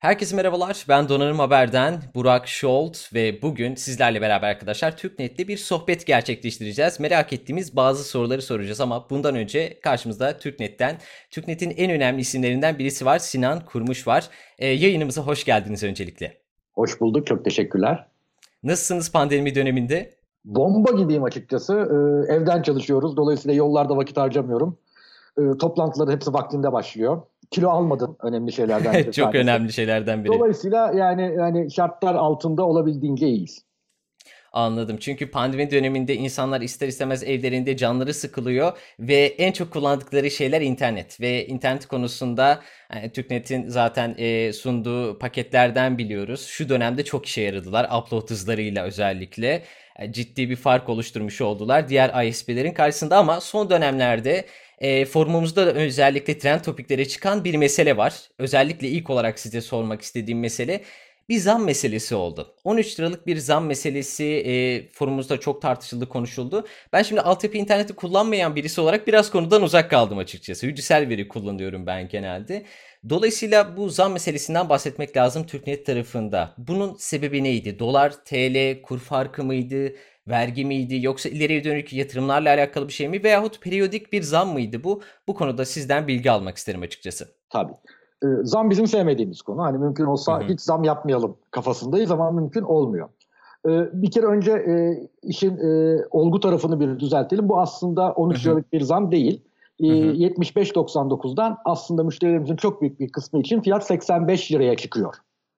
Herkese merhabalar. Ben Donanım Haber'den Burak Şolt ve bugün sizlerle beraber arkadaşlar TürkNet'te bir sohbet gerçekleştireceğiz. Merak ettiğimiz bazı soruları soracağız ama bundan önce karşımızda TürkNet'in en önemli isimlerinden birisi var. Sinan Kurmuş var. Yayınımıza hoş geldiniz öncelikle. Hoş bulduk, çok teşekkürler. Nasılsınız pandemi döneminde? Bomba gibiyim açıkçası. Evden çalışıyoruz. Dolayısıyla yollarda vakit harcamıyorum. Toplantıların hepsi vaktinde başlıyor. Kilo almadım önemli şeylerden bir Çok tanesi. önemli şeylerden biri. Dolayısıyla yani şartlar altında olabildiğince iyiyiz. Anladım. Çünkü pandemi döneminde insanlar ister istemez evlerinde canları sıkılıyor ve en çok kullandıkları şeyler internet. Ve internet konusunda TürkNet'in zaten sunduğu paketlerden biliyoruz. Şu dönemde çok işe yaradılar. Upload hızlarıyla özellikle ciddi bir fark oluşturmuş oldular diğer ISP'lerin karşısında ama son dönemlerde forumumuzda da özellikle trend topiklere çıkan bir mesele var. Özellikle ilk olarak size sormak istediğim mesele bir zam meselesi oldu. 13 liralık bir zam meselesi forumumuzda çok tartışıldı, konuşuldu. Ben şimdi altyapı interneti kullanmayan birisi olarak biraz konudan uzak kaldım açıkçası. Hücresel veri kullanıyorum ben genelde. Dolayısıyla bu zam meselesinden bahsetmek lazım TürkNet tarafında. Bunun sebebi neydi? Dolar, TL, kur farkı mıydı? Vergi miydi? Yoksa ileriye dönük yatırımlarla alakalı bir şey mi? Veyahut periyodik bir zam mıydı bu? Bu konuda sizden bilgi almak isterim açıkçası. Tabii. Zam bizim sevmediğimiz konu. Hani mümkün Hı olsa hı. hiç zam yapmayalım kafasındayız ama mümkün olmuyor. Bir kere önce işin olgu tarafını bir düzeltelim. Bu aslında Hı 13 hı. liralık bir zam değil. Hı hı. 75.99'dan aslında müşterilerimizin çok büyük bir kısmı için fiyat 85 liraya çıkıyor.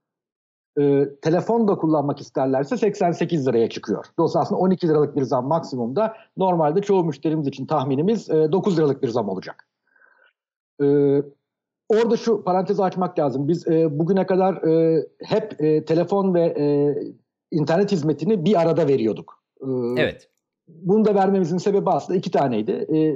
Telefon da kullanmak isterlerse 88 liraya çıkıyor. Dolayısıyla aslında 12 liralık bir zam maksimumda. Normalde çoğu müşterimiz için tahminimiz 9 liralık bir zam olacak. E, Orada şu parantezi açmak lazım. Biz bugüne kadar hep telefon ve internet hizmetini bir arada veriyorduk. Evet. Bunu da vermemizin sebebi aslında iki taneydi.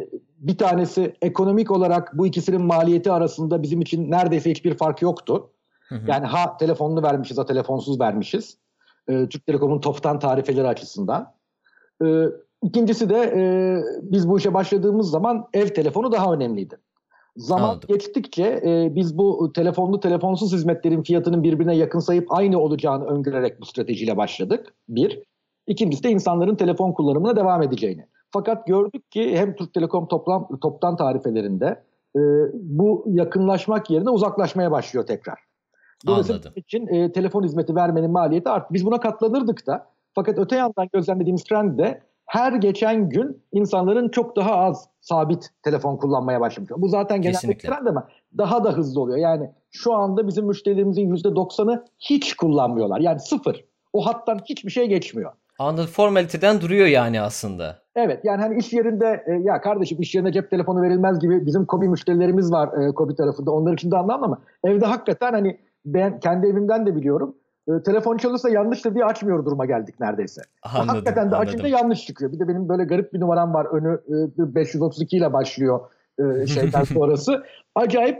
Bir tanesi ekonomik olarak bu ikisinin maliyeti arasında bizim için neredeyse hiçbir fark yoktu. Hı hı. Yani ha telefonlu vermişiz ha telefonsuz vermişiz. Türk Telekom'un toptan tarifeleri açısından. E, İkincisi de biz bu işe başladığımız zaman ev telefonu daha önemliydi. Zaman Anladım. geçtikçe biz bu telefonlu telefonsuz hizmetlerin fiyatının birbirine yakın sayıp aynı olacağını öngörerek bu stratejiyle başladık. Bir. İkincisi de insanların telefon kullanımına devam edeceğini. Fakat gördük ki hem Türk Telekom toptan tarifelerinde e, bu yakınlaşmak yerine uzaklaşmaya başlıyor tekrar. Dolayısıyla Anladım. bizim için telefon hizmeti vermenin maliyeti arttı. Biz buna katlanırdık da. Fakat öte yandan gözlemlediğimiz trend de her geçen gün insanların çok daha az sabit telefon kullanmaya başlamış. Bu zaten genelde bir Kesinlikle. trend ama daha da hızlı oluyor. Yani şu anda bizim müşterilerimizin %90'ı hiç kullanmıyorlar. Yani sıfır. O hattan hiçbir şey geçmiyor. Anladım. Formaliteden duruyor yani aslında. Evet, yani hani iş yerinde ya kardeşim iş yerine cep telefonu verilmez gibi bizim KOBİ müşterilerimiz var, KOBİ tarafında. Onlar için de anlamam ama evde hakikaten hani ben kendi evimden de biliyorum. Telefon çalırsa yanlıştır diye açmıyor duruma geldik neredeyse. Ve Anladım, hakikaten de açınca anladım. yanlış çıkıyor. Bir de benim böyle garip bir numaram var. Önü 532 ile başlıyor şeyden sonrası. Acayip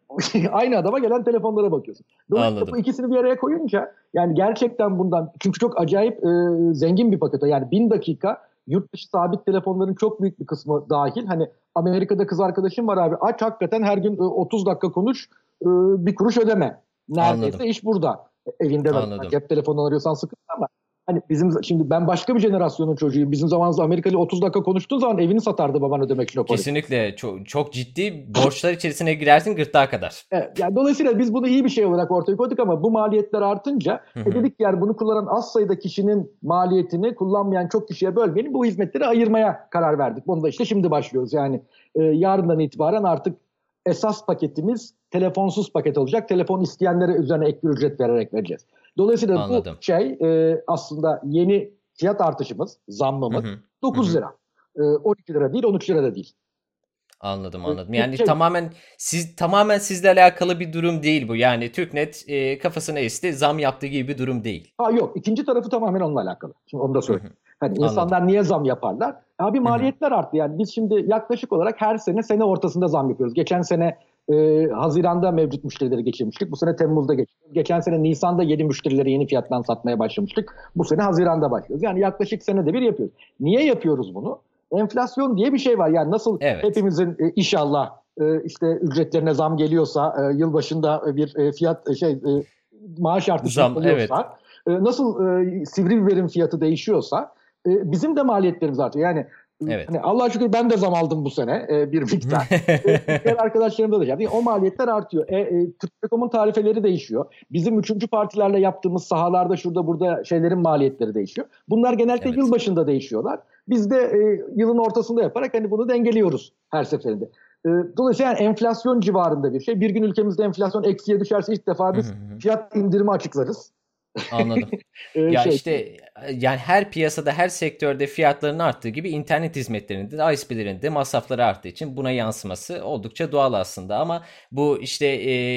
aynı adama gelen telefonlara bakıyorsun. Dolayısıyla bu Anladım. ikisini bir araya koyunca yani gerçekten bundan çünkü çok acayip zengin bir paket o. Yani 1000 dakika yurt dışı sabit telefonların çok büyük bir kısmı dahil. Hani Amerika'da kız arkadaşım var abi. Aç hakikaten her gün 30 dakika konuş, bir kuruş ödeme. Anladım. Neredeyse iş burada. Evinde Anladım. cep telefonu arıyorsan sıkıntı ama hani bizim şimdi ben başka bir jenerasyonun çocuğuyum. Bizim zamanımızda Amerikalı 30 dakika konuştuğun zaman evini satardı baban ödemek için o parayı. Kesinlikle çok, çok ciddi borçlar içerisine girersin gırtlağa kadar. Evet, yani dolayısıyla biz bunu iyi bir şey olarak ortaya koyduk ama bu maliyetler artınca Hı hı. dedik yani bunu kullanan az sayıda kişinin maliyetini kullanmayan çok kişiye bölmeyelim bu hizmetleri ayırmaya karar verdik. Bunu da işte şimdi başlıyoruz yani yarından itibaren artık esas paketimiz telefonsuz paket olacak. Telefon isteyenlere üzerine ek bir ücret vererek vereceğiz. Dolayısıyla bu Anladım. şey aslında yeni fiyat artışımız, Hı zammımız hı. Hı 9 hı. lira. 12 lira değil 13 lira da değil. Anladım, E, anladım. Bir Yani şey tamamen sizle alakalı bir durum değil bu. Yani TürkNet kafasına esti, zam yaptığı gibi bir durum değil. Ha yok, ikinci tarafı tamamen onunla alakalı. Şimdi onu da Hı söyleyeyim. hı. Hani Anladım. insanlar niye zam yaparlar? Abi Hı hı. maliyetler arttı. Yani biz şimdi yaklaşık olarak her sene ortasında zam yapıyoruz. Geçen sene Haziran'da mevcut müşterileri geçirmiştik. Bu sene Temmuz'da geçiyoruz. Geçen sene Nisan'da yeni müşterilere yeni fiyattan satmaya başlamıştık. Bu sene Haziran'da başlıyoruz. Yani yaklaşık senede bir yapıyoruz. Niye yapıyoruz bunu? Enflasyon diye bir şey var. Yani nasıl Evet. hepimizin inşallah işte ücretlerine zam geliyorsa, yılbaşında bir maaş artışı Zam, evet. oluyorsa, nasıl sivri biberin fiyatı değişiyorsa bizim de maliyetlerimiz artıyor. Yani Evet. hani Allah'a şükür ben de zam aldım bu sene bir miktar. Diğer arkadaşlarım da yani o maliyetler artıyor. Türk Telekom'un tarifeleri değişiyor. Bizim üçüncü partilerle yaptığımız sahalarda şurada burada şeylerin maliyetleri değişiyor. Bunlar genellikle Evet. yılbaşında değişiyorlar. Biz de yılın ortasında yaparak hani bunu dengeliyoruz her seferinde. Dolayısıyla yani enflasyon civarında bir şey. Bir gün ülkemizde enflasyon eksiye düşerse ilk defa biz fiyat indirimi açıklarız. Anladım. E, Ya şey işte yani her piyasada, her sektörde fiyatların arttığı gibi internet hizmetlerinde de ISP'lerin de masrafları arttığı için buna yansıması oldukça doğal aslında. Ama bu işte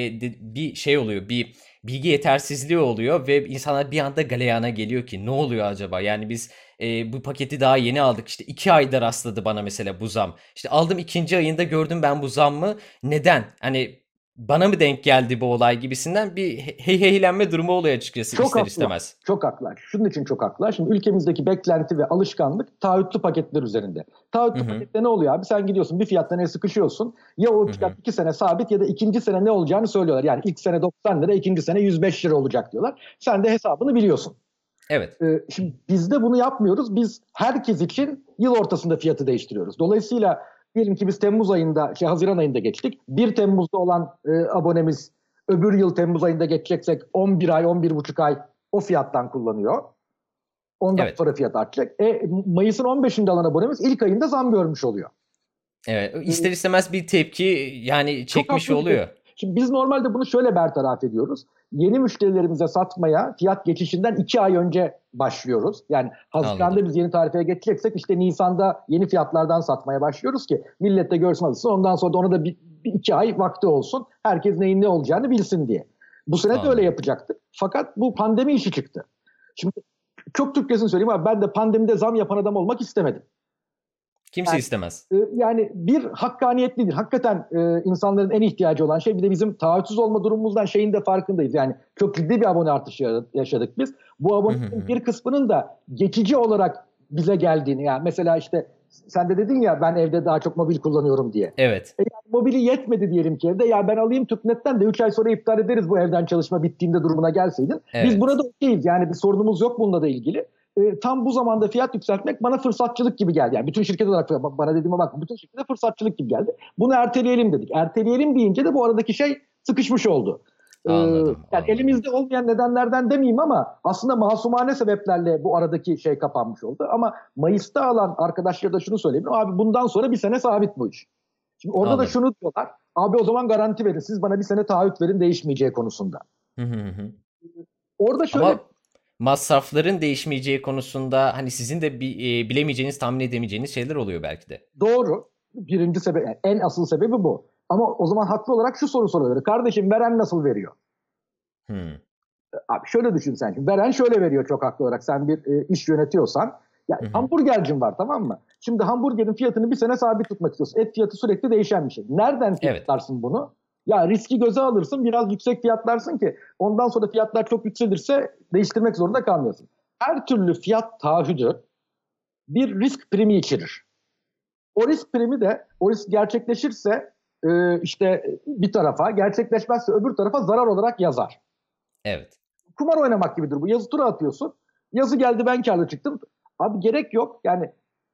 bir şey oluyor, bir bilgi yetersizliği oluyor ve insanlar bir anda galeyana geliyor ki ne oluyor acaba? Yani biz bu paketi daha yeni aldık. İşte 2 ayda rastladı bana mesela bu zam. İşte aldım ikinci ayında gördüm ben bu zammı. Neden? Hani bana mı denk geldi bu olay gibisinden bir heyheylenme durumu oluyor açıkçası Çok ister haklılar. istemez. Çok haklılar. Şunun için çok haklılar. Şimdi ülkemizdeki beklenti ve alışkanlık taahhütlü paketler üzerinde. Hı Taahhütlü hı. pakette ne oluyor abi? Sen gidiyorsun bir fiyattan sıkışıyorsun. Ya o Hı fiyat hı. 2 sene sabit ya da ikinci sene ne olacağını söylüyorlar. Yani ilk sene 90 lira, ikinci sene 105 lira olacak diyorlar. Sen de hesabını biliyorsun. Evet. Şimdi biz de bunu yapmıyoruz. Biz herkes için yıl ortasında fiyatı değiştiriyoruz. Dolayısıyla diyelim ki biz Temmuz ayında, Haziran ayında geçtik. 1 Temmuz'da olan abonemiz öbür yıl Temmuz ayında geçeceksek 11 ay, 11,5 ay o fiyattan kullanıyor. Ondan Evet. sonra fiyat artacak. Mayıs'ın 15'inde alan abonemiz ilk ayında zam görmüş oluyor. Evet. E, İster istemez bir tepki yani Çok çekmiş haklı bir şey. oluyor. Şimdi biz normalde bunu şöyle bertaraf ediyoruz. Yeni müşterilerimize satmaya fiyat geçişinden 2 ay önce başlıyoruz. Yani Anladım. Haziran'da biz yeni tarifeye geçeceksek işte Nisan'da yeni fiyatlardan satmaya başlıyoruz ki millet de görsün alışsın. Ondan sonra da ona da bir 2 ay vakti olsun. Herkes neyin ne olacağını bilsin diye. Bu sene de öyle Anladım. yapacaktık. Fakat bu pandemi işi çıktı. Şimdi çok Türkçesini söyleyeyim abi, ben de pandemide zam yapan adam olmak istemedim. Kimse Yani, istemez. yani bir hakkaniyetlidir. Hakikaten insanların en ihtiyacı olan şey. Bir de bizim taahhütsüz olma durumumuzdan şeyin de farkındayız. Yani çok ciddi bir abone artışı yaşadık biz. Bu Hı hı abonelerin hı. bir kısmının da geçici olarak bize geldiğini. Yani mesela işte sen de dedin ya ben evde daha çok mobil kullanıyorum diye. Evet. Yani mobili yetmedi diyelim ki evde. Ya ben alayım Türknet'ten de 3 ay sonra iptal ederiz bu evden çalışma bittiğinde durumuna gelseydin. Biz buna Evet. da okeyiz. Yani bir sorunumuz yok bununla da ilgili. Tam bu zamanda fiyat yükseltmek bana fırsatçılık gibi geldi. Yani bütün şirket olarak bana dediğime bak, bütün şirkete fırsatçılık gibi geldi. Bunu erteleyelim dedik. Erteleyelim deyince de bu aradaki şey sıkışmış oldu. Ee, Anladım. Yani Anladım. elimizde olmayan nedenlerden demeyeyim ama aslında masumane sebeplerle bu aradaki şey kapanmış oldu. Ama Mayıs'ta alan arkadaşlara da şunu söyleyeyim. Abi bundan sonra bir sene sabit bu iş. Şimdi orada da Anladım. şunu diyorlar. Abi o zaman garanti verin. Siz bana bir sene taahhüt verin değişmeyeceği konusunda. Hı hı hı. Orada şöyle Ama masrafların değişmeyeceği konusunda hani sizin de bilemeyeceğiniz, tahmin edemeyeceğiniz şeyler oluyor belki de. doğru. Birinci sebep, yani en asıl sebebi bu. Ama o zaman haklı olarak şu soru soruyor. Kardeşim veren nasıl veriyor? Hı Abi şöyle düşün sen. Şimdi veren şöyle veriyor çok haklı olarak. Sen bir iş yönetiyorsan. Ya hı hı. hamburgercin var, tamam mı? Şimdi hamburgerin fiyatını bir sene sabit tutmak istiyorsun. Et fiyatı sürekli değişen bir şey. Nereden Evet. fiyatlarsın bunu? Ya riski göze alırsın, biraz yüksek fiyatlarsın ki ondan sonra fiyatlar çok yükselirse değiştirmek zorunda kalmıyorsun. Her türlü fiyat taahhüdü bir risk primi içerir. O risk primi de o risk gerçekleşirse işte bir tarafa, gerçekleşmezse öbür tarafa zarar olarak yazar. Evet. Kumar oynamak gibidir bu. Yazı tura atıyorsun. Yazı geldi ben karlı çıktım. Abi gerek yok. Yani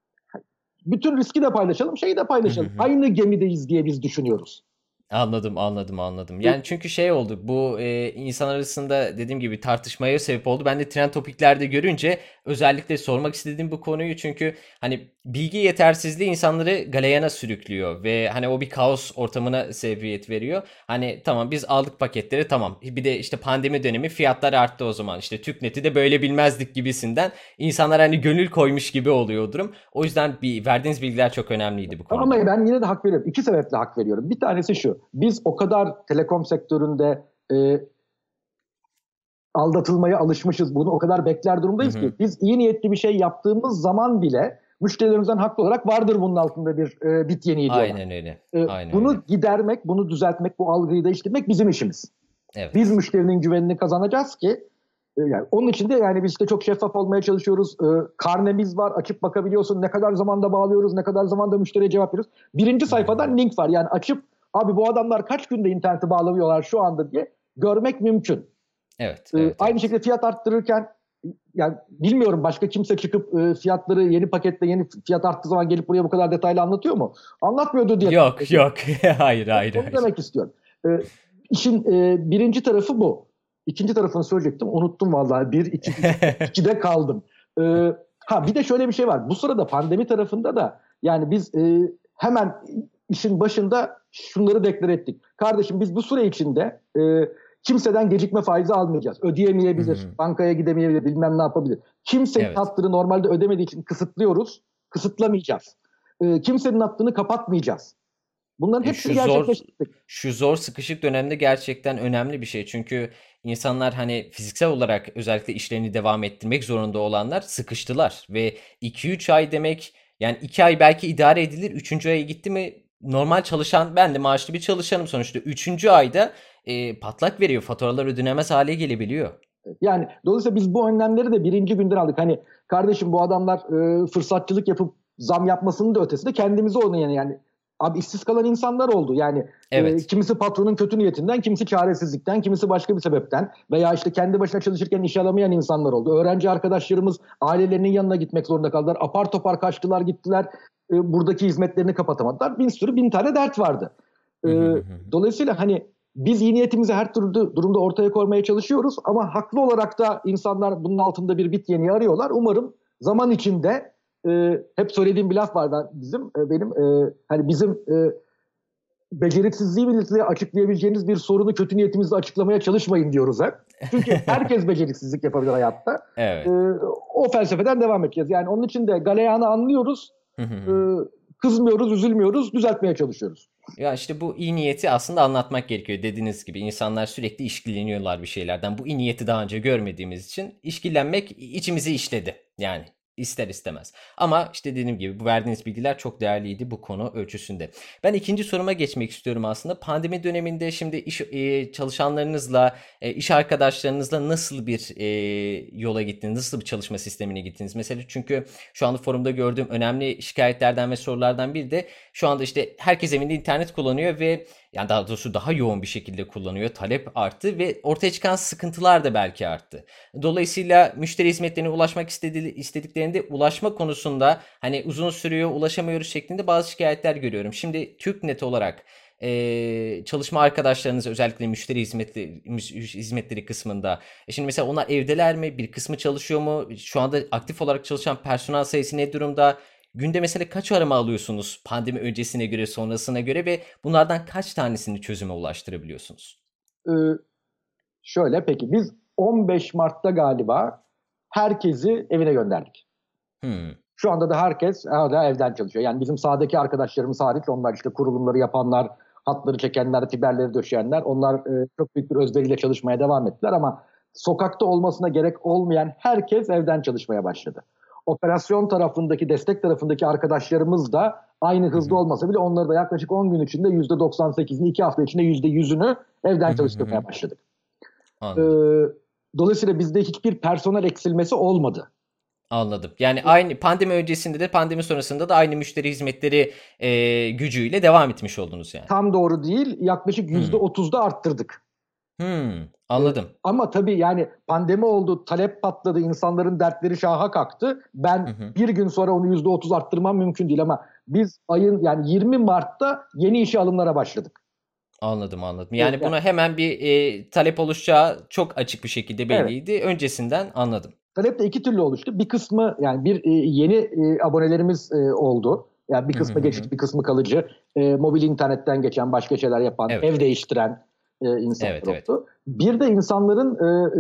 bütün riski de paylaşalım, şeyi de Hı hı paylaşalım. hı. Aynı gemideyiz diye biz düşünüyoruz. Anladım, anladım, anladım. E, Yani çünkü şey oldu, bu insan arasında dediğim gibi tartışmaya sebep oldu. Ben de trend topiklerde görünce özellikle sormak istediğim bu konuyu çünkü hani bilgi yetersizliği insanları galeyana sürüklüyor ve hani o bir kaos ortamına sebebiyet veriyor. Hani tamam biz aldık paketleri tamam. Bir de işte pandemi dönemi fiyatlar arttı o zaman. İşte TürkNet'i de böyle bilmezdik gibisinden insanlar hani gönül koymuş gibi oluyor o durum. O yüzden verdiğiniz bilgiler çok önemliydi bu Ama konuda. ben yine de hak veriyorum. İki sebeple hak veriyorum. Bir tanesi şu. Biz o kadar telekom sektöründe aldatılmaya alışmışız. Bunu o kadar bekler Hı durumdayız ki. hı. Biz iyi niyetli bir şey yaptığımız zaman bile müşterilerimizden haklı olarak vardır bunun altında bir bit yeniği diyorlar. Aynen öyle. Aynen öyle. Bunu gidermek, bunu düzeltmek, bu algıyı değiştirmek bizim işimiz. Biz Evet. müşterinin güvenini kazanacağız ki yani onun için de yani biz işte çok şeffaf olmaya çalışıyoruz. Karnemiz var, açıp bakabiliyorsun. Ne kadar zamanda bağlıyoruz, ne kadar zamanda müşteriye cevap veriyoruz. Birinci Hı hı hı. sayfadan link var. Yani açıp Abi bu adamlar kaç günde internete bağlanıyorlar şu anda diye görmek mümkün. Evet, evet, Aynı evet. şekilde fiyat arttırırken yani bilmiyorum başka kimse çıkıp fiyatları yeni pakette yeni fiyat arttığı zaman gelip buraya bu kadar detaylı anlatıyor mu? Anlatmıyordu diye tahmin Yok, ediyorum. yok. Hayır, hayır, Onu hayır. demek istiyorum. E, işin birinci tarafı bu. İkinci tarafını söyleyecektim. Unuttum vallahi. Bir, iki, üç, ikide kaldım. E, bir de şöyle bir şey var. Bu sırada pandemi tarafında da yani biz hemen işin başında şunları deklare ettik. Kardeşim biz bu süre içinde kimseden gecikme faizi almayacağız. Hı Ödeyemeyebilir, hı. bankaya gidemeyebilir, bilmem ne yapabilir. Kimsenin Evet. hattını normalde ödemediği için kısıtlıyoruz, kısıtlamayacağız. Kimsenin hattını kapatmayacağız. Bunların hepsini Şu zor gerçekleştirdik. şu zor sıkışık dönemde gerçekten önemli bir şey. Çünkü insanlar hani fiziksel olarak özellikle işlerini devam ettirmek zorunda olanlar sıkıştılar ve 2-3 ay demek, yani 2 ay belki idare edilir. Üçüncü aya gitti mi normal çalışan, ben de maaşlı bir çalışanım sonuçta. Üçüncü ayda patlak veriyor. Faturalar ödenemez hale gelebiliyor. Yani dolayısıyla biz bu önlemleri de birinci günden aldık. Hani kardeşim bu adamlar fırsatçılık yapıp zam yapmasının da ötesinde kendimizi oynayan yani abi işsiz kalan insanlar oldu. Yani Evet. kimisi patronun kötü niyetinden, kimisi çaresizlikten, kimisi başka bir sebepten veya işte kendi başına çalışırken iş alamayan insanlar oldu. Öğrenci arkadaşlarımız ailelerinin yanına gitmek zorunda kaldılar. Apar topar kaçtılar gittiler. Buradaki hizmetlerini kapatamadılar. Bin tane dert vardı. E, Hı hı hı hı. dolayısıyla hani biz iyi niyetimizi her türlü durumda ortaya koymaya çalışıyoruz ama haklı olarak da insanlar bunun altında bir bit yeniği arıyorlar. Umarım zaman içinde hep söylediğim bir laf var benim hani bizim beceriksizliğimizle açıklayabileceğiniz bir sorunu kötü niyetimizle açıklamaya çalışmayın diyoruz hep. Çünkü herkes beceriksizlik yapabilir hayatta. E, Evet. o felsefeden devam edeceğiz. Yani onun için de galeyanı anlıyoruz, Hı hı e, hı. kızmıyoruz, üzülmüyoruz, düzeltmeye çalışıyoruz. Ya işte bu iyi niyeti aslında anlatmak gerekiyor. Dediğiniz gibi insanlar sürekli işkilleniyorlar bir şeylerden. Bu iyi niyeti daha önce görmediğimiz için işkillenmek içimizi işledi. Yani ister istemez. Ama işte dediğim gibi bu verdiğiniz bilgiler çok değerliydi bu konu ölçüsünde. Ben ikinci soruma geçmek istiyorum aslında. Pandemi döneminde şimdi çalışanlarınızla, iş arkadaşlarınızla nasıl bir yola gittiniz? Nasıl bir çalışma sistemine gittiniz? Mesela çünkü şu anda forumda gördüğüm önemli şikayetlerden ve sorulardan biri de şu anda işte herkes evinde internet kullanıyor ve yani daha doğrusu daha yoğun bir şekilde kullanıyor. Talep arttı ve ortaya çıkan sıkıntılar da belki arttı. Dolayısıyla müşteri hizmetlerine ulaşmak istediklerinde ulaşma konusunda hani uzun sürüyor, ulaşamıyoruz şeklinde bazı şikayetler görüyorum. Şimdi TürkNet olarak çalışma arkadaşlarınız özellikle hizmetleri kısmında. Şimdi mesela onlar evdeler mi? Bir kısmı çalışıyor mu? Şu anda aktif olarak çalışan personel sayısı ne durumda? Günde mesela kaç arama alıyorsunuz pandemi öncesine göre, sonrasına göre ve bunlardan kaç tanesini çözüme ulaştırabiliyorsunuz? E, Şöyle peki biz 15 Mart'ta galiba herkesi evine gönderdik. Hmm. Şu anda da herkes hala evden çalışıyor. Yani bizim sahadaki arkadaşlarımız hariç onlar işte kurulumları yapanlar, hatları çekenler, fiberleri döşeyenler onlar çok büyük bir özveriyle çalışmaya devam ettiler ama sokakta olmasına gerek olmayan herkes evden çalışmaya başladı. Operasyon tarafındaki, destek tarafındaki arkadaşlarımız da aynı Hı hızda hı. olmasa bile onları da yaklaşık 10 gün içinde %98'ini, 2 hafta içinde %100'ünü Hı evden hı hı hı. çalıştırmaya başladık. Ee, Anladım. dolayısıyla bizde hiçbir personel eksilmesi olmadı. Anladım. Yani aynı pandemi öncesinde de pandemi sonrasında da aynı müşteri hizmetleri gücüyle devam etmiş oldunuz yani. Tam doğru değil, yaklaşık Hmm. %30'da arttırdık. Hmm. Ee, Anladım. ama tabii yani pandemi oldu, talep patladı, insanların dertleri şaha kalktı. Hı Ben hı. bir gün sonra onu %30 arttırmam mümkün değil ama biz ayın yani 20 Mart'ta yeni işe alımlara başladık. Anladım, anladım. Evet, Yani yani, buna hemen bir talep oluşacağı çok açık bir şekilde evet. belliydi. Öncesinden anladım. Talep de iki türlü oluştu. Bir kısmı yani yeni abonelerimiz oldu. Yani bir Hı hı kısmı hı hı. geçici, bir kısmı kalıcı. Mobil internetten geçen, başka şeyler yapan, Evet. ev değiştiren insanlar Evet, evet. oldu. Bir de insanların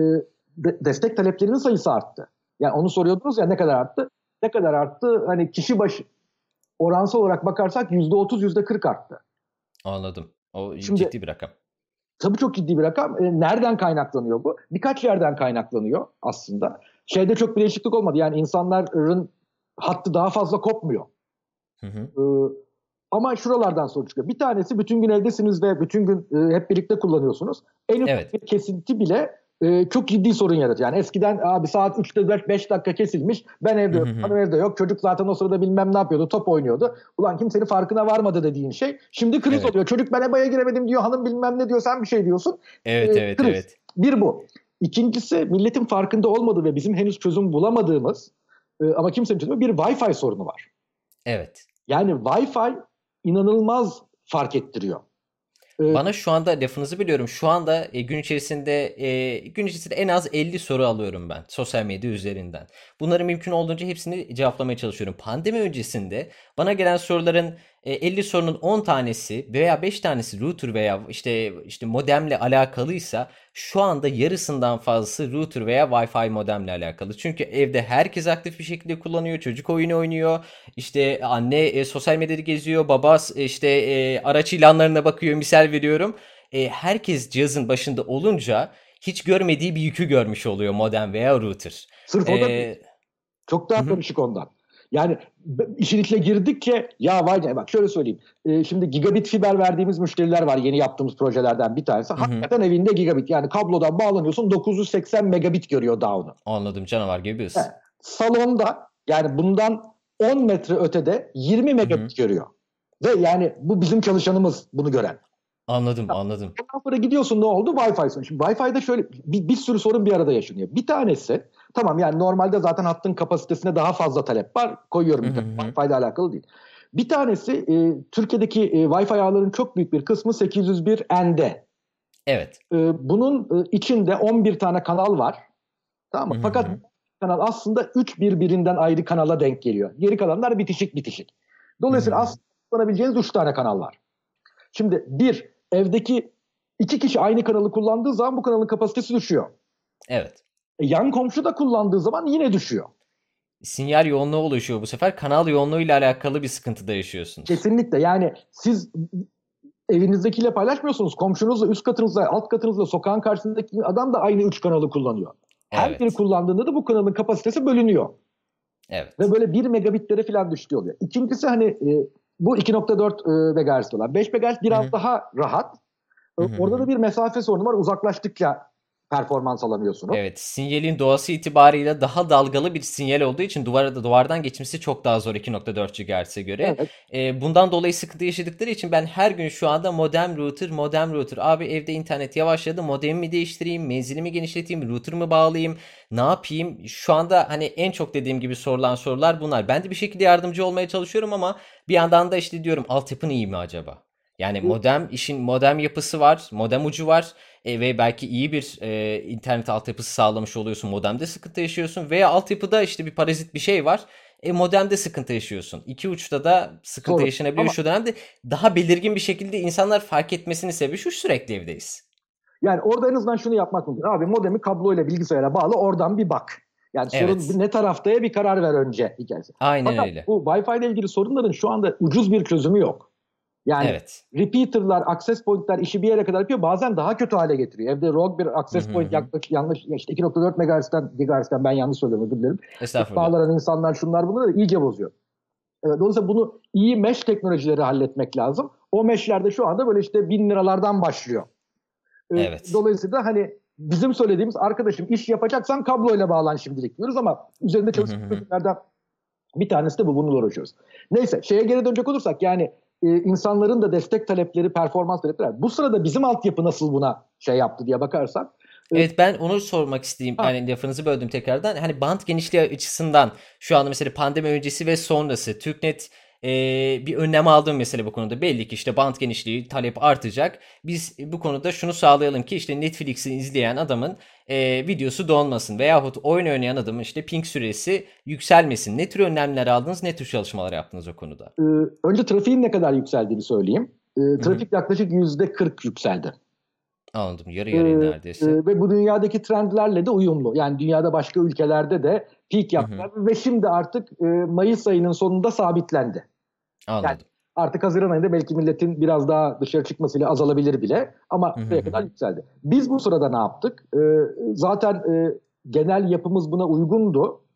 destek taleplerinin sayısı arttı. Yani onu soruyordunuz ya ne kadar arttı? Ne kadar arttı? Hani kişi başı oransal olarak bakarsak %30, %40 arttı. Anladım. O Şimdi ciddi bir rakam. tabii çok ciddi bir rakam. Nereden kaynaklanıyor bu? Birkaç yerden kaynaklanıyor aslında. Şeyde çok bir değişiklik olmadı. Yani insanların hattı daha fazla kopmuyor. Hı hı. Ee, ama şuralardan sonuç çıkıyor. Bir tanesi bütün gün evdesiniz ve bütün gün hep birlikte kullanıyorsunuz. En ufak Evet. bir kesinti bile çok ciddi sorun yaratıyor. Yani eskiden abi saat 3'te 5 dakika kesilmiş. Ben evde yok, hanım evde yok. Çocuk zaten o sırada bilmem ne yapıyordu. Top oynuyordu. Ulan kimsenin farkına varmadı dediğin şey. Şimdi kriz Evet. oluyor. Çocuk ben EBA'ya giremedim diyor. Hanım bilmem ne diyor. Sen bir şey diyorsun. Evet, evet, Kriz. evet. Bir bu. İkincisi milletin farkında olmadığı ve bizim henüz çözüm bulamadığımız ama kimsenin çözümü bir Wi-Fi sorunu var. Evet. Yani Wi-Fi inanılmaz fark ettiriyor. Bana şu anda lafınızı biliyorum. Şu anda gün içerisinde en az 50 soru alıyorum ben sosyal medya üzerinden. Bunları mümkün olduğunca hepsini cevaplamaya çalışıyorum. Pandemi öncesinde bana gelen soruların 50 sorunun 10 tanesi veya 5 tanesi router veya işte modemle alakalıysa şu anda yarısından fazlası router veya Wi-Fi modemle alakalı. Çünkü evde herkes aktif bir şekilde kullanıyor. Çocuk oyunu oynuyor. İşte anne sosyal medyada geziyor. Baba araç ilanlarına bakıyor. Misal veriyorum. Herkes cihazın başında olunca hiç görmediği bir yükü görmüş oluyor modem veya router. Sırf o da değil. E, Çok hı daha hı, karışık ondan. Yani işin içine girdikçe ya vay canına bak şöyle söyleyeyim. Şimdi gigabit fiber verdiğimiz müşteriler var yeni yaptığımız projelerden bir tanesi. hı hı. Hakikaten evinde gigabit yani kablodan bağlanıyorsun 980 megabit görüyor down'u. Anladım, canavar gibi bir He. hız. Salonda yani bundan 10 metre ötede 20 Hı hı. megabit görüyor. Ve yani bu bizim çalışanımız bunu gören. Anladım, anladım. Ondan sonra gidiyorsun ne oldu? Wi-Fi'sin. Şimdi Wi-Fi'de şöyle bir sürü sorun bir arada yaşanıyor. Bir tanesi tamam yani normalde zaten hattın kapasitesine daha fazla talep var. Koyuyorum Hı bir hı tane. hı. Wi-Fi ile alakalı değil. Bir tanesi Türkiye'deki Wi-Fi ağlarının çok büyük bir kısmı 801N'de. Evet. Bunun içinde 11 tane kanal var. Tamam Hı mı? hı Fakat hı. kanal aslında 3 birbirinden ayrı kanala denk geliyor. Geri kalanlar bitişik bitişik. Hı hı Dolayısıyla hı. aslında kullanabileceğiniz 3 tane kanal var. Şimdi evdeki 2 kişi aynı kanalı kullandığı zaman bu kanalın kapasitesi düşüyor. Evet. Yan komşu da kullandığı zaman yine düşüyor. Sinyal yoğunluğu oluşuyor bu sefer. Kanal yoğunluğuyla alakalı bir sıkıntıda yaşıyorsunuz. Kesinlikle yani siz evinizdekiyle paylaşmıyorsunuz. Komşunuzla, üst katınızla, alt katınızla, sokağın karşısındaki adam da aynı 3 kanalı kullanıyor. Her biri Evet. kullandığında da bu kanalın kapasitesi bölünüyor. Ve Evet. böyle 1 megabitlere falan düştüğü oluyor. İkincisi hani bu 2.4 MHz olan. 5 MHz Hı biraz hı. daha rahat. Hı hı Orada da hı. bir mesafe sorunu var. Uzaklaştıkça performans alamıyorsunuz. Evet, sinyalin doğası itibarıyla daha dalgalı bir sinyal olduğu için duvardan geçmesi çok daha zor 2.4 GHz'e göre. Evet. Bundan dolayı sıkıntı yaşadıkları için ben her gün şu anda modem router. Abi evde internet yavaşladı, modemimi değiştireyim, menzilimi genişleteyim, router'ımı bağlayayım, ne yapayım? Şu anda hani en çok dediğim gibi sorulan sorular bunlar. Ben de bir şekilde yardımcı olmaya çalışıyorum ama bir yandan da işte diyorum altyapın iyi mi acaba? Yani işin modem yapısı var, modem ucu var. Ve belki iyi bir internet altyapısı sağlamış oluyorsun. Modemde sıkıntı yaşıyorsun veya altyapıda işte bir parazit bir şey var. Modemde sıkıntı yaşıyorsun. İki uçta da sıkıntı Sorun. yaşanabiliyor. Ama Şu dönemde daha belirgin bir şekilde insanlar fark etmesini sebebi şu, sürekli evdeyiz. yani orada en azından şunu yapmak mümkün. Abi modemi kabloyla bilgisayara bağlı oradan bir bak. Yani sorun Evet. ne taraftaya bir karar ver önce hikayesi. Aynen Fakat öyle. bu Wi-Fi ile ilgili sorunların şu anda ucuz bir çözümü yok. Yani Evet. repeater'lar, access point'ler işi bir yere kadar yapıyor. Bazen daha kötü hale getiriyor. Evde rogue bir Hı access hı point hı. yaklaşık yanlış işte 2.4 GHz'den ben yanlış söylüyorum özür dilerim. Estağfurullah. Bağlanan insanlar şunlar bunları da iyice bozuyor. Dolayısıyla bunu iyi mesh teknolojileri halletmek lazım. O mesh'ler de şu anda böyle işte 1.000 liralardan başlıyor. Evet. Dolayısıyla hani bizim söylediğimiz arkadaşım iş yapacaksan kabloyla bağlan şimdilik diyoruz ama üzerinde Hı hı çalıştığımız hı. çözümlerden bir tanesi de bu. Bununla uğraşıyoruz. Neyse şeye geri dönecek olursak yani insanların da destek talepleri, performans talepleri var. Bu sırada bizim altyapı nasıl buna şey yaptı diye bakarsak Evet, ben onu sormak isteyeyim. ha, Yani lafınızı böldüm tekrardan. Hani bant genişliği açısından şu anda mesela pandemi öncesi ve sonrası TürkNet bir önlem aldı mı mesela bu konuda? Belli ki işte bant genişliği talep artacak. Biz bu konuda şunu sağlayalım ki işte Netflix'i izleyen adamın videosu donmasın. Veyahut oyun oynayan adamın işte ping süresi yükselmesin. Ne tür önlemler aldınız? Ne tür çalışmalar yaptınız o konuda? e, önce trafiğin ne kadar yükseldiğini söyleyeyim. Hı hı. Trafik yaklaşık %40 yükseldi. Anladım. Yarı Ee, yarıya neredeyse. ve bu dünyadaki trendlerle de uyumlu. Yani dünyada başka ülkelerde de peak Hı hı. yaptılar ve şimdi artık Mayıs ayının sonunda sabitlendi. Yani Anladım. artık Haziran ayında belki milletin biraz daha dışarı çıkmasıyla azalabilir bile ama Hı hı buraya hı kadar hı. yükseldi. Biz bu sırada ne yaptık? Zaten genel yapımız buna uygundu.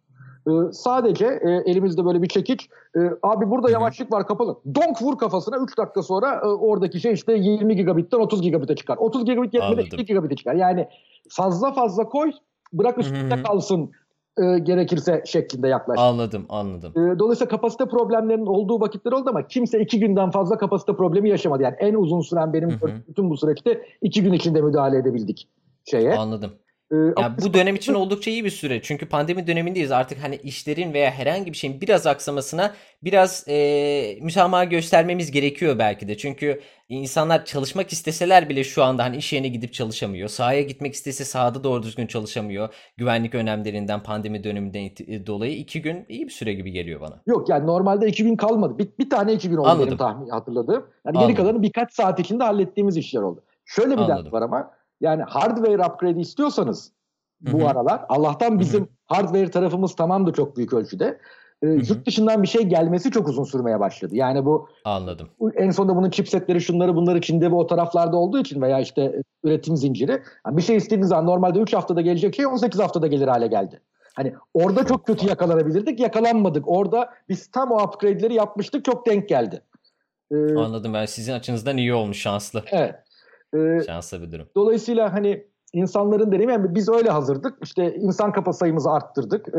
Sadece elimizde böyle bir çekiç. Abi burada yavaşlık var, kapalı. Donk vur kafasına, 3 dakika sonra oradaki şey işte 20 gigabitten 30 gigabite çıkar. 30 gigabit yetmedi, Anladım. 2 gigabite çıkar. Yani fazla fazla koy, bırak üstünde kalsın gerekirse şeklinde yaklaş. Anladım, anladım. Dolayısıyla kapasite problemlerinin olduğu vakitler oldu ama kimse 2 günden fazla kapasite problemi yaşamadı. Yani en uzun süren benim bütün bu süreçte 2 gün içinde müdahale edebildik şeye. Anladım. Ama Ya bu dönem için oldukça iyi bir süre. Çünkü pandemi dönemindeyiz. Artık hani işlerin veya herhangi bir şeyin biraz aksamasına biraz müsamaha göstermemiz gerekiyor belki de. Çünkü insanlar çalışmak isteseler bile şu anda hani iş yerine gidip çalışamıyor. Sahaya gitmek istese sahada doğru düzgün çalışamıyor. Güvenlik önlemlerinden, pandemi döneminden dolayı 2 gün iyi bir süre gibi geliyor bana. Yok yani normalde 2 gün kalmadı. Bir tane 2 gün oldu benim Anladım. hatırladığım. Yani geri Anladım. kalanı birkaç saat içinde hallettiğimiz işler oldu. Şöyle bir dert Anladım. var ama yani hardware upgrade istiyorsanız Hı bu hı. aralar Allah'tan Hı hı. bizim hardware tarafımız tamamdı çok büyük ölçüde. Hı hı. Yurt dışından bir şey gelmesi çok uzun sürmeye başladı. Yani Anladım. en sonunda bunun chipsetleri şunları bunları Çin'de ve o taraflarda olduğu için veya işte üretim zinciri. Yani bir şey istediğiniz zaman normalde 3 haftada gelecek şey 18 haftada gelir hale geldi. Hani orada çok Çok kötü farklı. yakalanabilirdik. Yakalanmadık. Orada biz tam o upgrade'leri yapmıştık. Çok denk geldi. Ee, Anladım. Ben sizin açınızdan iyi olmuş, şanslı. evet. Ee, Şanslı bir durum. Dolayısıyla hani insanların deneyimi yani biz öyle hazırdık. İşte insan kafa sayımızı arttırdık.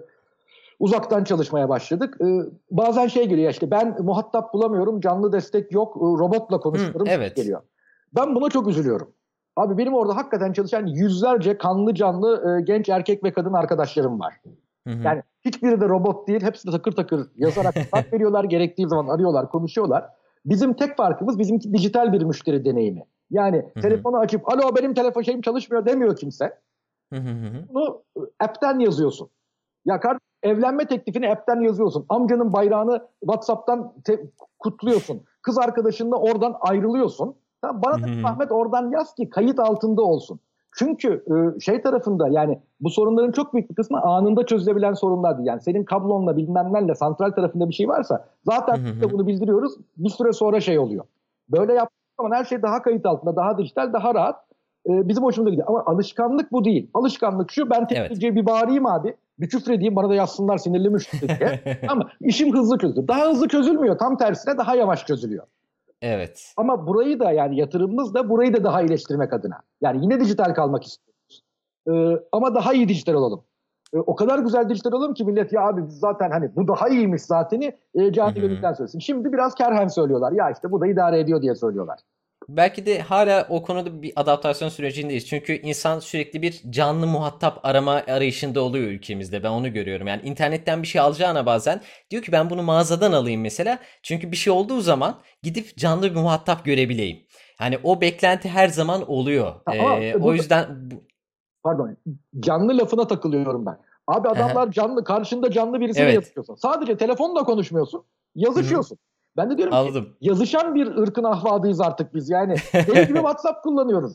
Uzaktan çalışmaya başladık. Bazen şey geliyor işte ben muhatap bulamıyorum, canlı destek yok, robotla Hı, konuşuyorum evet. geliyor. Ben buna çok üzülüyorum. Abi benim orada hakikaten çalışan yüzlerce kanlı canlı genç erkek ve kadın arkadaşlarım var. Hı hı. Yani hiçbiri de robot değil. Hepsi de takır takır yazarak cevap veriyorlar. Gerektiği zaman arıyorlar, konuşuyorlar. Bizim tek farkımız bizimki dijital bir müşteri deneyimi. Yani Hı hı. telefonu açıp alo benim telefon şeyim çalışmıyor demiyor kimse. Hı hı hı. Bunu app'ten yazıyorsun. Ya kardeşim evlenme teklifini app'ten yazıyorsun. Amcanın bayrağını WhatsApp'tan kutluyorsun. Kız arkadaşınla oradan ayrılıyorsun. Tamam, bana Hı da bir hı. zahmet oradan yaz ki kayıt altında olsun. Çünkü şey tarafında yani bu sorunların çok büyük bir kısmı anında çözülebilen sorunlar değil. Yani senin kablonla bilmem neyle santral tarafında bir şey varsa Hı zaten hı biz de hı. bunu bildiriyoruz. Bir süre sonra şey oluyor. Böyle yaptığımız zaman her şey daha kayıt altında, daha dijital, daha rahat. Bizim hoşumuza gidiyor. Ama alışkanlık bu değil. Alışkanlık şu ben Evet. teknolojiye bir bağırayım abi. Bir küfredeyim bana da yazsınlar sinirli müşteri diye. Ama işim hızlı çözülür. Daha hızlı çözülmüyor. Tam tersine daha yavaş çözülüyor. Evet. Ama burayı da yani yatırımımız da burayı da daha iyileştirmek adına. Yani yine dijital kalmak istiyoruz. Ama daha iyi dijital olalım. O kadar güzel dijital olalım ki millet ya abi zaten hani bu daha iyiymiş zaten Hı canı hı. gönülden söylesin. Şimdi biraz kerhen söylüyorlar. Ya işte bu da idare ediyor diye söylüyorlar. Belki de hala o konuda bir adaptasyon sürecindeyiz. Çünkü insan sürekli bir canlı muhatap arama arayışında oluyor ülkemizde. Ben onu görüyorum. Yani internetten bir şey alacağına bazen diyor ki ben bunu mağazadan alayım mesela. Çünkü bir şey olduğu zaman gidip canlı bir muhatap görebileyim. Hani o beklenti her zaman oluyor. Ama O burada yüzden pardon canlı lafına takılıyorum ben. Abi adamlar canlı karşında canlı birisiyle evet. yazışıyorsun. Sadece telefonla konuşmuyorsun. Hı hı. Yazışıyorsun. Ben de diyorum ki Anladım. yazışan bir ırkın ahvadıyız artık biz. Yani deli gibi WhatsApp kullanıyoruz.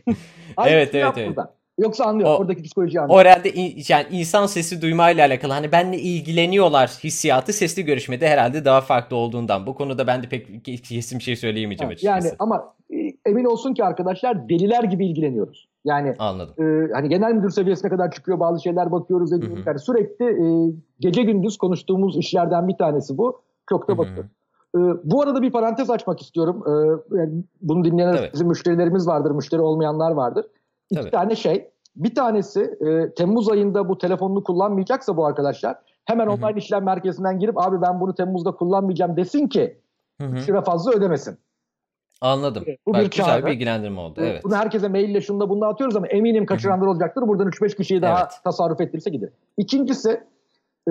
Evet, Aynısını evet, yap evet. burada. Yoksa anlıyorum. O Oradaki psikolojiyi O anlıyorum. herhalde yani insan sesi duymayla alakalı. Hani benle ilgileniyorlar hissiyatı sesli görüşmede herhalde daha farklı olduğundan. Bu konuda ben de pek kesin bir şey söyleyemeyeceğim Evet, yani açıkçası. ama emin olsun ki arkadaşlar deliler gibi ilgileniyoruz. Yani Anladım. hani genel müdür seviyesine kadar çıkıyor bazı şeyler bakıyoruz Hı ediyoruz. hı. Yani sürekli gece gündüz konuştuğumuz işlerden bir tanesi bu. Çok Hı da hı. bakıyoruz. Bu arada bir parantez açmak istiyorum. Yani bunu dinleyen Tabii. bizim müşterilerimiz vardır, müşteri olmayanlar vardır. İki Tabii. tane şey. Bir tanesi Temmuz ayında bu telefonunu kullanmayacaksa bu arkadaşlar hemen Hı hı. online işlem merkezinden girip abi ben bunu Temmuz'da kullanmayacağım desin ki Hı 3 hı. lira fazla ödemesin. Anladım. Bu bir Bak güzel bir çağrı. bilgilendirme oldu. Bunu Evet. herkese maille şunda bunda atıyoruz ama eminim Hı hı. kaçıranlar olacaktır. Buradan 3-5 kişiyi daha Evet. tasarruf ettirirse gider. İkincisi e,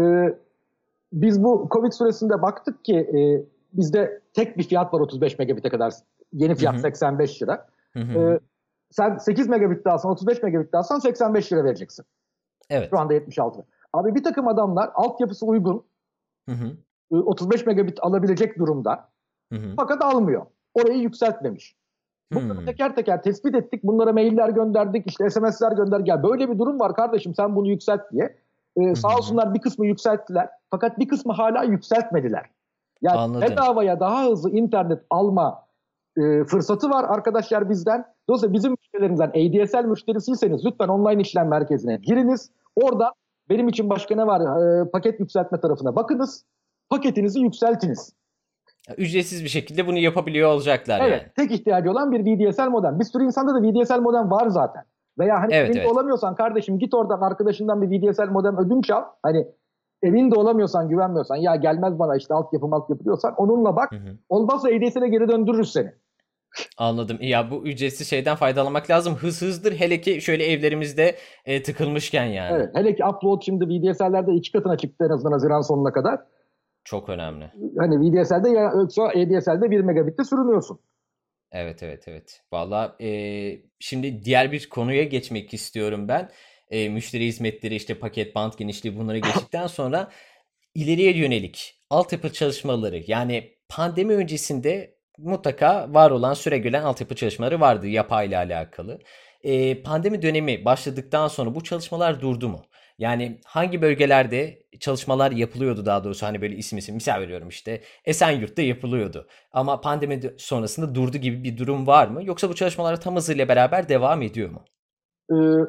biz bu Covid süresinde baktık ki bizde tek bir fiyat var 35 megabit'e kadar. Yeni Hı fiyat hı. 85 lira. Hı hı. E, Sen 8 megabit alsan 35 megabit alsan 85 lira vereceksin. Şu Evet. anda 76 lira. Abi bir takım adamlar altyapısı uygun Hı hı. 35 megabit alabilecek durumda Hı hı. fakat almıyor. Orayı yükseltmemiş. Bunları Hmm. teker teker tespit ettik. Bunlara mailler gönderdik, işte SMS'ler gönderdik. Ya böyle bir durum var kardeşim sen bunu yükselt diye. Hı Sağ hı. olsunlar bir kısmı yükselttiler. Fakat bir kısmı hala yükseltmediler. Yani Anladım. bedavaya daha hızlı internet alma fırsatı var arkadaşlar bizden. Dolayısıyla bizim müşterilerimizden ADSL müşterisiyseniz lütfen online işlem merkezine giriniz. Oradan Benim için başka ne var? Paket yükseltme tarafına bakınız. Paketinizi yükseltiniz. Ücretsiz bir şekilde bunu yapabiliyor olacaklar yani. Evet, tek ihtiyacı olan bir VDSL modem. Bir sürü insanda da VDSL modem var zaten. Veya hani Evet, evinde evet. olamıyorsan kardeşim git oradan arkadaşından bir VDSL modem ödünç al. Hani evinde olamıyorsan, güvenmiyorsan, ya gelmez bana işte altyapı diyorsan onunla bak. Hı hı. Olmazsa ADSL'e geri döndürürüz seni. Anladım. Ya bu ücretsiz şeyden faydalanmak lazım. Hızdır. Hele ki şöyle evlerimizde tıkılmışken yani. Evet, hele ki upload şimdi VDSL'lerde 2 katına çıktı en azından Haziran sonuna kadar. Çok önemli. Hani VDSL'de ya yoksa ADSL'de 1 megabitte sürünüyorsun. Evet, evet, evet. Valla şimdi diğer bir konuya geçmek istiyorum ben. Müşteri hizmetleri işte paket bant genişliği bunları geçtikten sonra ileriye yönelik altyapı çalışmaları yani pandemi öncesinde mutlaka var olan süregelen altyapı çalışmaları vardı yapay ile alakalı. Pandemi dönemi başladıktan sonra bu çalışmalar durdu mu? Yani hangi bölgelerde çalışmalar yapılıyordu daha doğrusu hani böyle isim misal veriyorum işte Esenyurt'ta yapılıyordu. Ama pandemi sonrasında durdu gibi bir durum var mı? Yoksa bu çalışmalar tam hızıyla beraber devam ediyor mu? Ee,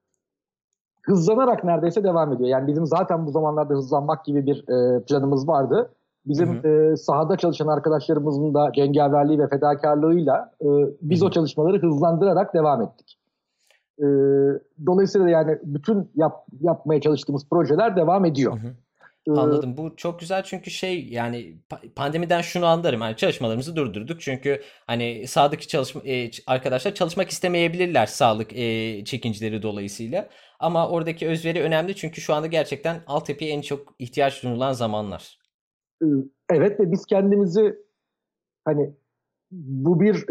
Hızlanarak neredeyse devam ediyor. Yani bizim zaten bu zamanlarda hızlanmak gibi bir planımız vardı. Hı Bizim hı, sahada çalışan arkadaşlarımızın da cengaverliği ve fedakarlığıyla hı biz o hı, çalışmaları hızlandırarak devam ettik. E, Dolayısıyla yani bütün yapmaya çalıştığımız projeler devam hı ediyor. hı. E, Anladım. Bu çok güzel çünkü şey yani pandemiden şunu anlarım. Hani çalışmalarımızı durdurduk. Çünkü hani sahadaki arkadaşlar çalışmak istemeyebilirler sağlık çekinceleri dolayısıyla. Ama oradaki özveri önemli çünkü şu anda gerçekten altyapıya en çok ihtiyaç duyulan zamanlar. e, evet ve biz kendimizi hani bu bir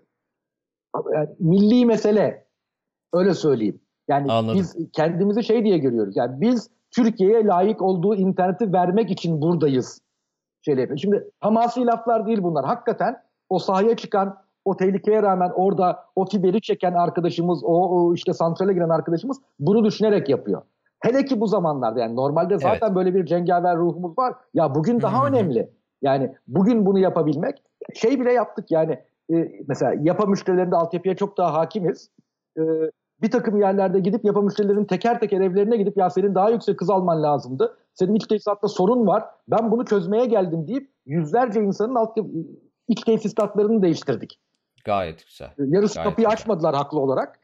yani milli mesele. Öyle söyleyeyim. Yani Anladım. biz kendimizi şey diye görüyoruz. Yani biz Türkiye'ye layık olduğu interneti vermek için buradayız. Şöyle yapıyor. Şimdi hamasi laflar değil bunlar. Hakikaten o sahaya çıkan, o tehlikeye rağmen orada o fiberi çeken arkadaşımız, o işte santrale giren arkadaşımız bunu düşünerek yapıyor. Hele ki bu zamanlarda yani normalde Evet. zaten böyle bir cengaver ruhumuz var. Ya bugün Hı hı daha hı. Hı. önemli. Yani bugün bunu yapabilmek. Şey bile yaptık yani mesela yapa müşterilerinde altyapıya çok daha hakimiz. E, Bir takım yerlerde gidip yapa müşterilerin teker teker evlerine gidip ya senin daha yüksek hız alman lazımdı. Senin iç tesisatta sorun var. Ben bunu çözmeye geldim deyip yüzlerce insanın iç tesisatlarını değiştirdik. Gayet güzel. Yarısı Gayet kapıyı güzel. açmadılar haklı olarak.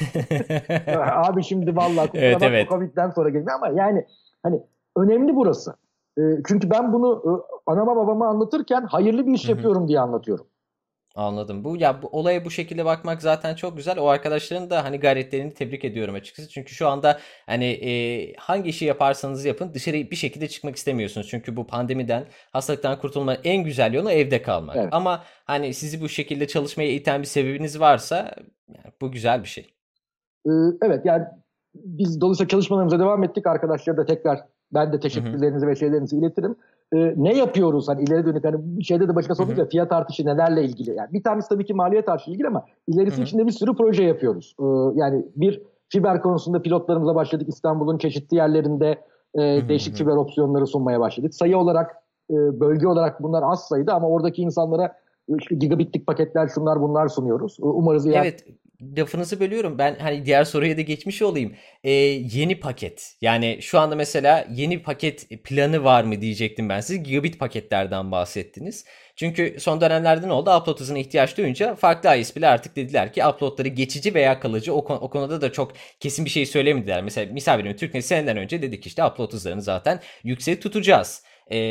Abi şimdi vallahi kusura Evet, bakma evet. Covid'den sonra geldi ama yani hani önemli burası. Çünkü ben bunu anama babama anlatırken hayırlı bir iş Hı hı. yapıyorum diye anlatıyorum. Anladım. Bu olaya bu şekilde bakmak zaten çok güzel. O arkadaşların da hani gayretlerini tebrik ediyorum açıkçası. Çünkü şu anda hani hangi işi yaparsanız yapın dışarı bir şekilde çıkmak istemiyorsunuz. Çünkü bu pandemiden, hastalıktan kurtulmanın en güzel yolu evde kalmak. Evet. Ama hani sizi bu şekilde çalışmaya iten bir sebebiniz varsa yani bu güzel bir şey. Ee, evet yani biz dolayısıyla çalışmalarımıza devam ettik. Arkadaşlar da tekrar ben de Hı hı. teşekkürlerinizi ve şeylerinizi iletirim. Ne yapıyoruz hani ileri dönük hani bir şeyde de başka Hı sorduk hı. ya fiyat artışı nelerle ilgili. Yani bir tanesi tabii ki maliyet artışı ilgili ama Hı ilerisi hı. için de bir sürü proje yapıyoruz. Yani bir fiber konusunda pilotlarımıza başladık. İstanbul'un çeşitli yerlerinde Hı hı. değişik Hı hı. fiber opsiyonları sunmaya başladık. Sayı olarak bölge olarak bunlar az sayıda ama oradaki insanlara işte gigabitlik paketler şunlar bunlar sunuyoruz. Umarız ileride. Evet, lafınızı bölüyorum. Ben hani diğer soruya da geçmiş olayım. Yeni paket. Yani şu anda mesela yeni bir paket planı var mı diyecektim ben size. Gigabit paketlerden bahsettiniz. Çünkü son dönemlerde ne oldu? Upload hızına ihtiyaç duyunca farklı ISP'ler artık dediler ki uploadları geçici veya kalıcı. O konuda da çok kesin bir şey söylemediler. Mesela misal veriyorum TürkNet seneden önce dedik işte upload hızlarını zaten yüksek tutacağız.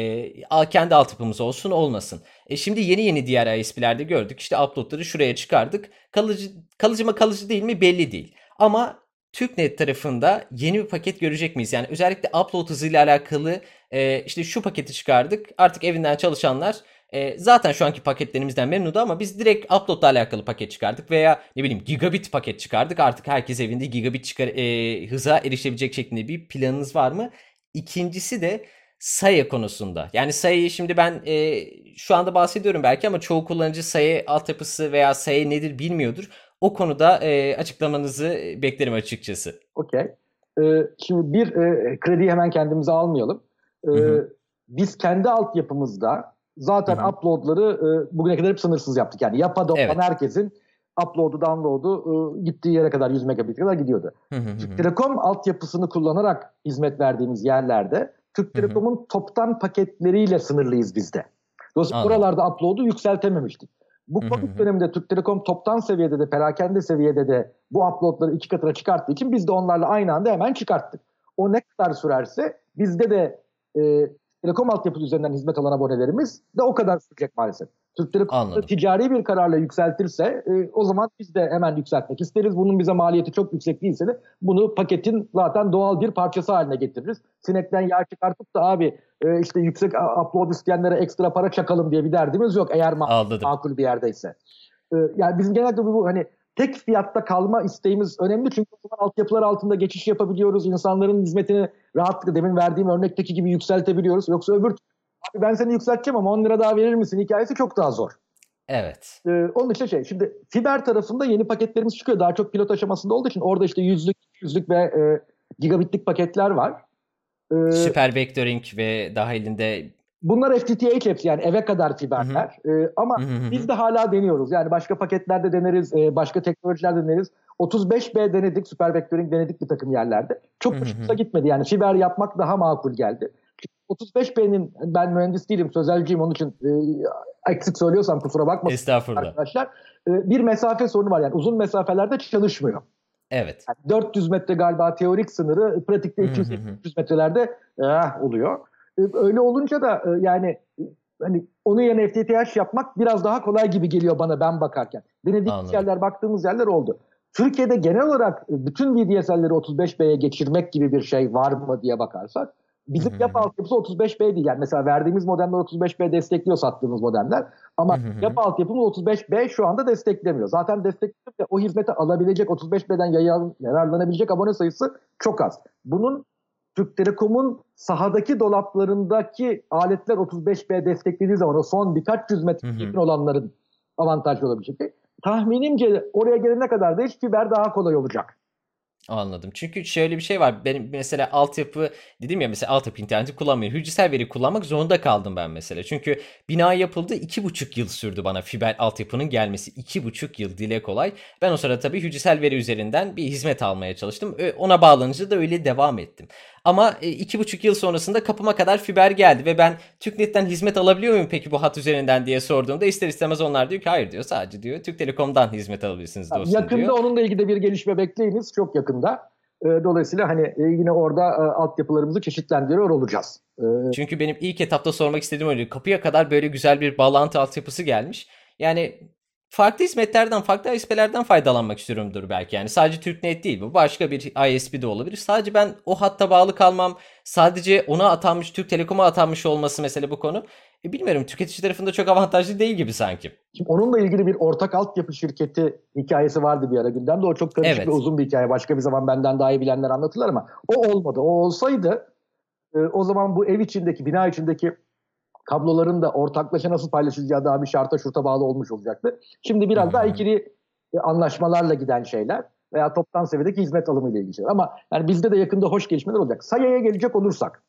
Kendi altyapımız olsun olmasın. Şimdi yeni diğer ISP'lerde gördük. İşte uploadları şuraya çıkardık. Kalıcı mı kalıcı değil mi belli değil. Ama TürkNet tarafında yeni bir paket görecek miyiz? Yani özellikle upload hızıyla alakalı işte şu paketi çıkardık. Artık evinden çalışanlar zaten şu anki paketlerimizden memnundu ama biz direkt uploadla alakalı paket çıkardık veya ne bileyim gigabit paket çıkardık. Artık herkes evinde gigabit hıza erişebilecek şeklinde bir planınız var mı? İkincisi de Saya konusunda. Yani Saya'yı şimdi ben şu anda bahsediyorum belki ama çoğu kullanıcı Saya altyapısı veya Saya nedir bilmiyordur. O konuda açıklamanızı beklerim açıkçası. Okey. Şimdi bir krediyi hemen kendimize almayalım. Ee, Hı hı, Biz kendi altyapımızda hı zaten hı. uploadları bugüne kadar hep sınırsız yaptık. Yani yapada olan Evet. herkesin upload'u, download'u gittiği yere kadar 100 megabit kadar gidiyordu. Türk Telekom altyapısını kullanarak hizmet verdiğimiz yerlerde Türk Telekom'un toptan paketleriyle sınırlıyız bizde. Dolayısıyla buralarda upload'u yükseltememiştik. Bu Covid döneminde Türk Telekom toptan seviyede de perakende seviyede de bu upload'ları 2 katına çıkarttığı için biz de onlarla aynı anda hemen çıkarttık. O ne kadar sürerse bizde de Telekom altyapısı üzerinden hizmet alan abonelerimiz de o kadar sürecek maalesef. Türk Telekom ticari bir kararla yükseltirse o zaman biz de hemen yükseltmek isteriz. Bunun bize maliyeti çok yüksek değilse de bunu paketin zaten doğal bir parçası haline getiririz. Sinekten yağ çıkartıp da abi işte yüksek upload isteyenlere ekstra para çakalım diye bir derdimiz yok eğer makul bir yerdeyse. Yani bizim genelde bu hani tek fiyatta kalma isteğimiz önemli çünkü o zaman altyapılar altında geçiş yapabiliyoruz. İnsanların hizmetini rahatlıkla demin verdiğim örnekteki gibi yükseltebiliyoruz. Yoksa öbür abi ben seni yükselteceğim ama 10 lira daha verir misin hikayesi çok daha zor. Evet. Onun için şimdi fiber tarafında yeni paketlerimiz çıkıyor. Daha çok pilot aşamasında olduğu için orada işte 100'lük ve gigabitlik paketler var. Süper vectoring ve dahilinde bunlar FTTH hepsi yani eve kadar fiberler. Ama biz de hala deniyoruz. Yani başka paketlerde deneriz, başka teknolojilerde deneriz. 35B denedik, süper vectoring denedik bir takım yerlerde. Çok hoşumuza gitmedi. Yani fiber yapmak daha makul geldi. 35B'nin ben mühendis değilim, sözelciyim onun için eksik söylüyorsam kusura bakmasın. Estağfurullah. Arkadaşlar. Bir mesafe sorunu var yani uzun mesafelerde çalışmıyor. Evet. Yani 400 metre galiba teorik sınırı, pratikte 200-300 metrelerde oluyor. Öyle olunca da yani hani onun yerine FTTH yapmak biraz daha kolay gibi geliyor bana ben bakarken. Denediğimiz yerler, baktığımız yerler oldu. Türkiye'de genel olarak bütün VDSL'leri 35B'ye geçirmek gibi bir şey var mı diye bakarsak bizim yapı altyapısı 35B değil. Yani mesela verdiğimiz modemler 35B destekliyor sattığımız modemler. Ama yapı altyapımız 35B şu anda desteklemiyor. Zaten desteklemiyor. O hizmeti alabilecek 35B'den yararlanabilecek abone sayısı çok az. Bunun Türk Telekom'un sahadaki dolaplarındaki aletler 35B desteklediği zaman o son birkaç yüz metre yakın olanların avantajlı olabilecek. Tahminimce oraya gelene kadar da fiber daha kolay olacak. Anladım. Çünkü şöyle bir şey var. Benim mesela altyapı dedim ya mesela altyapı interneti kullanmıyorum. Hücresel veri kullanmak zorunda kaldım ben mesela. Çünkü bina yapıldı 2,5 yıl sürdü bana fiber altyapının gelmesi. 2,5 yıl dile kolay. Ben o sırada tabii hücresel veri üzerinden bir hizmet almaya çalıştım. Ona bağlanınca da öyle devam ettim. Ama 2,5 yıl sonrasında kapıma kadar fiber geldi ve ben TürkNet'ten hizmet alabiliyor muyum peki bu hat üzerinden diye sorduğumda ister istemez onlar diyor ki hayır diyor sadece diyor Türk Telekom'dan hizmet alabilirsiniz dostum yakında diyor. Yakında onunla ilgili bir gelişme bekleyiniz çok yakında. Dolayısıyla hani yine orada altyapılarımızı çeşitlendiriyor olacağız. Çünkü benim ilk etapta sormak istediğim öyle kapıya kadar böyle güzel bir bağlantı altyapısı gelmiş. Yani farklı hizmetlerden, farklı ISP'lerden faydalanmak istiyorumdur belki. Yani sadece TürkNet değil bu. Başka bir ISP de olabilir. Sadece ben o hatta bağlı kalmam, sadece ona atanmış, Türk Telekom'a atanmış olması mesela bu konu. Bilmiyorum tüketici tarafında çok avantajlı değil gibi sanki. Şimdi onunla ilgili bir ortak altyapı şirketi hikayesi vardı bir ara gündemde. O çok karışık ve uzun bir hikaye. Başka bir zaman benden daha iyi bilenler anlatırlar ama o olmadı. O olsaydı o zaman bu ev içindeki, bina içindeki kabloların da ortaklaşa nasıl paylaşılacağı daha bir şurta bağlı olmuş olacaktı. Şimdi biraz daha ikili anlaşmalarla giden şeyler veya toptan seviyedeki hizmet alımı ile ilgili şeyler. Ama yani bizde de yakında hoş gelişmeler olacak. SAYA'ya gelecek olursak,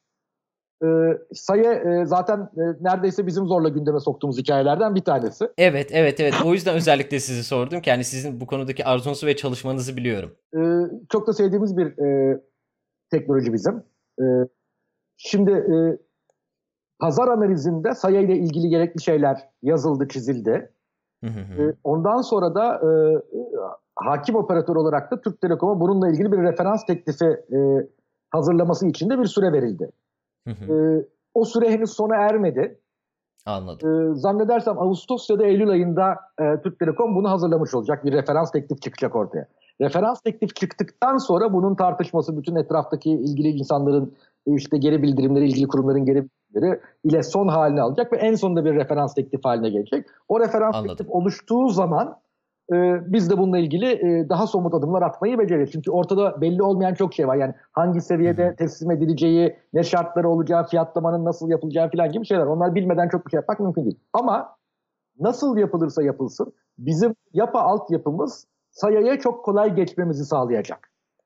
SAYA zaten neredeyse bizim zorla gündeme soktuğumuz hikayelerden bir tanesi. Evet. O yüzden özellikle sizi sordum. Yani sizin bu konudaki arzunuzu ve çalışmanızı biliyorum. Çok da sevdiğimiz bir teknoloji bizim. Şimdi pazar analizinde SAYA ile ilgili gerekli şeyler yazıldı, çizildi. Ondan sonra da hakim operatör olarak da Türk Telekom'a bununla ilgili bir referans teklifi hazırlaması için de bir süre verildi. O süre henüz sona ermedi. Anladım. Zannedersem Ağustos ya da Eylül ayında Türk Telekom bunu hazırlamış olacak. Bir referans teklif çıkacak ortaya. Referans teklif çıktıktan sonra bunun tartışması bütün etraftaki ilgili insanların işte geri bildirimleri, ilgili kurumların geri bildirimleri ile son halini alacak ve en sonunda bir referans teklif haline gelecek. O referans teklif oluştuğu zaman biz de bununla ilgili daha somut adımlar atmayı beceririz. Çünkü ortada belli olmayan çok şey var. Yani hangi seviyede teslim edileceği, ne şartları olacağı, fiyatlamanın nasıl yapılacağı falan gibi şeyler. Onlar bilmeden çok bir şey yapmak mümkün değil. Ama nasıl yapılırsa yapılsın bizim yapı altyapımız SAYA'ya çok kolay geçmemizi sağlayacak.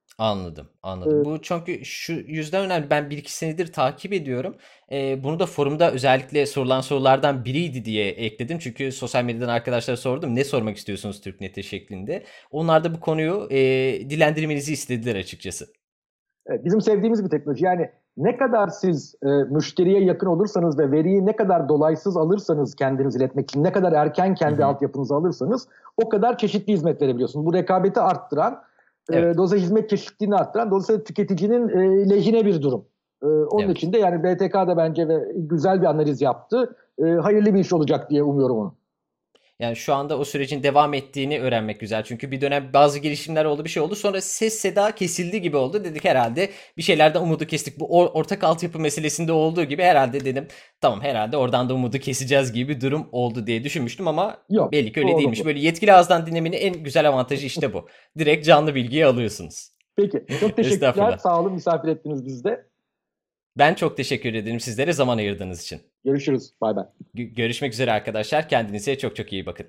Anladım, anladım. E, Bu çünkü şu yüzden önemli. Ben bir iki senedir takip ediyorum. Bunu da forumda özellikle sorulan sorulardan biriydi diye ekledim. Çünkü sosyal medyadan arkadaşlara sordum. Ne sormak istiyorsunuz Türknet'e şeklinde. Onlar da bu konuyu dilendirmenizi istediler açıkçası. Evet, bizim sevdiğimiz bir teknoloji. Yani ne kadar siz müşteriye yakın olursanız ve veriyi ne kadar dolaysız alırsanız kendiniz iletmek için, ne kadar erken Hı kendi hı. altyapınızı alırsanız o kadar çeşitli hizmet verebiliyorsunuz. Bu rekabeti arttıran, Evet, dolayısıyla hizmet çeşitliliğini arttıran, dolayısıyla tüketicinin lehine bir durum. Onun evet. için de yani BTK da bence güzel bir analiz yaptı. Hayırlı bir iş olacak diye umuyorum onu. Yani şu anda o sürecin devam ettiğini öğrenmek güzel. Çünkü bir dönem bazı girişimler oldu, bir şey oldu. Sonra ses seda kesildi gibi oldu. Dedik herhalde bir şeylerden umudu kestik. Bu ortak altyapı meselesinde olduğu gibi herhalde dedim. Tamam, herhalde oradan da umudu keseceğiz gibi bir durum oldu diye düşünmüştüm ama Yok, belli ki bu öyle değilmiş. olumlu. Böyle yetkili ağızdan dinlemenin en güzel avantajı işte bu. Direkt canlı bilgiyi alıyorsunuz. Peki, çok teşekkürler. Estağfurullah. Sağ olun, misafir ettiniz bizi de. Ben çok teşekkür ederim sizlere zaman ayırdığınız için. Görüşürüz. Bay bay. Görüşmek üzere arkadaşlar. Kendinize çok çok iyi bakın.